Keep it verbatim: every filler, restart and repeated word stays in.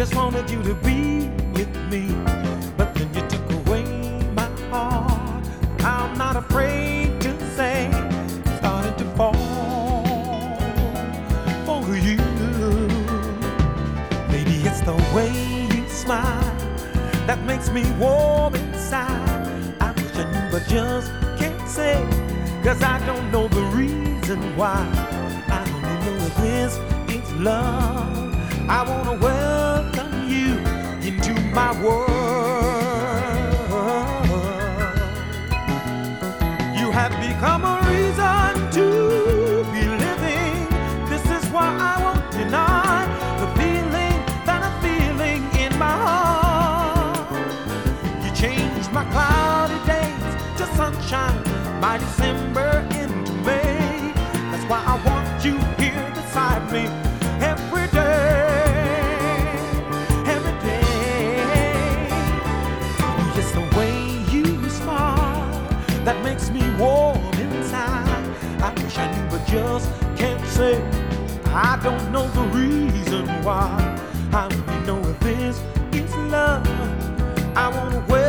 just wanted you to be with me, but then you took away my heart. I'm not afraid to say, I'm starting to fall for you. Maybe it's the way you smile that makes me warm inside. I wish I knew but just can't say, 'cause I don't know the reason why. I only know if this is love. I wanna welcome you into my world. You have become a reason to be living. This is why I won't deny the feeling that I'm feeling in my heart. You changed my cloudy days to sunshine, my December into May. That's why I want you here beside me every day, every day. It's the way you smile that makes me warm inside. I wish I knew but just can't say. I don't know the reason why. I only know if this is love. I wanna wait.